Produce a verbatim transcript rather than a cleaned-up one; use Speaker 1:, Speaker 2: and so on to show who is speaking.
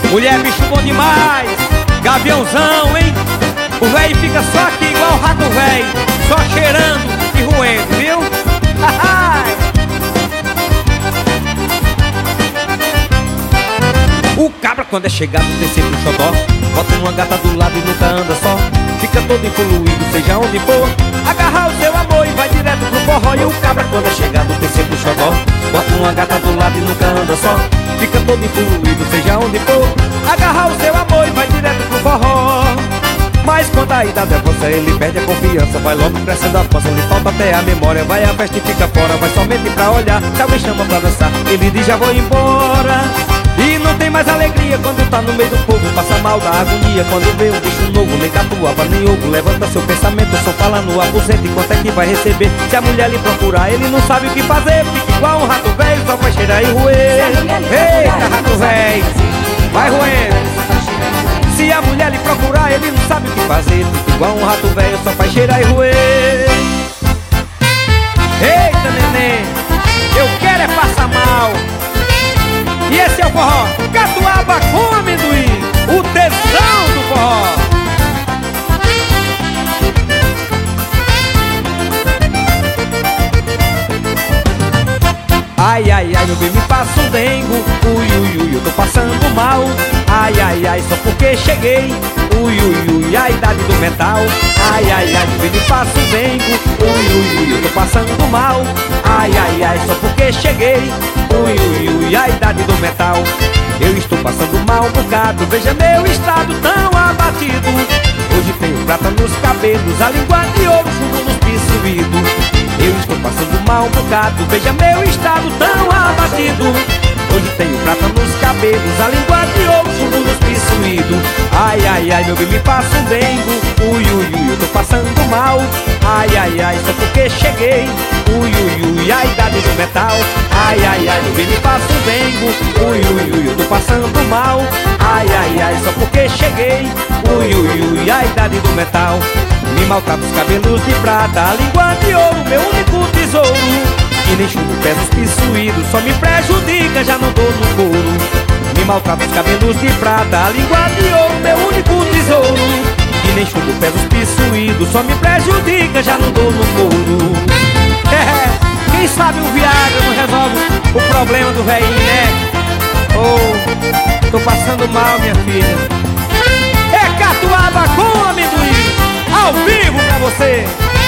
Speaker 1: Mulher, bicho bom demais, gaviãozão, hein? O véi fica só aqui igual o rato véi, só cheirando e roendo, viu? O cabra quando é chegado descer pro xodó, bota uma gata do lado e nunca anda só. Fica todo evoluído, seja onde for, agarrar o seu amor e vai direto pro forró. E o cabra quando é chegado descer pro xodó, bota uma gata do lado e nunca anda só. Fica todo evoluído, seja onde for, agarrar o seu amor e vai direto pro forró. Mas quando a idade avança, ele perde a confiança, vai logo crescendo a força, lhe falta até a memória. Vai à festa e fica fora, vai somente pra olhar. Se alguém chama pra dançar, ele diz já vou embora. E não tem mais alegria quando tá no meio do povo, passa mal da agonia quando vê um bicho novo. Nem catuaba, nem ovo, levanta seu pensamento, só fala no aposento e quanto é que vai receber. Se a mulher lhe procurar, ele não sabe o que fazer, fica igual um rato velho, só faz cheirar e roer. Eita, rato velho, vai roendo. Se a mulher lhe procurar, ele não sabe o que fazer, fica igual um rato velho, só faz cheirar e roer. Eita, neném, eu quero é passar mal. E esse é o forró Catuaba com amendoim, o tesão do forró. Ai, ai, ai, meu bem, me passa um dengo. Ui, ui, ui, eu tô passando mal. Ai, ai, ai, só porque cheguei. Ui, ui, ui, a idade do metal. Ai, ai, ai, meu bem, me passa um dengo. Ui, ui, ui, eu tô passando mal. Ai, ai, ai, só porque cheguei. Ui, ui, ui, a idade do metal. Eu estou passando mal um bocado, veja meu estado tão abatido. Hoje tenho prata nos cabelos, a língua de ouro, chumbo nos pissuídos. Eu estou passando mal um bocado, veja meu estado tão abatido. Hoje tenho prata nos cabelos, a língua de ouro, chumbo nos pissuídos. Ai, ai, ai, meu bem, me passa um dengo. Ui, ui, ui, eu tô passando mal. Ai, ai, ai, só porque cheguei. Ui, ui, ui, a idade do metal. Ai, ai, ai, meu bem, me passa um dengo. Ui, ui, ui, eu tô passando mal. Ai, ai, ai, só porque cheguei. Ui, ui, ui, a idade do metal. Me maltrata os cabelos de prata, a língua de ouro, meu único tesouro. E nem chumbo pesa os pissuídos, só me prejudica, já não dou no couro. Me maltrata os cabelos de prata, a língua de ouro, meu único tesouro. E nem chumbo pesa os pissuídos, só me prejudica, já não dou no couro. É, quem sabe o Viagra não resolve o problema do velhinho, né? Oh, tô passando mal, minha filha. É Catuaba com amendoim, ao vivo pra você.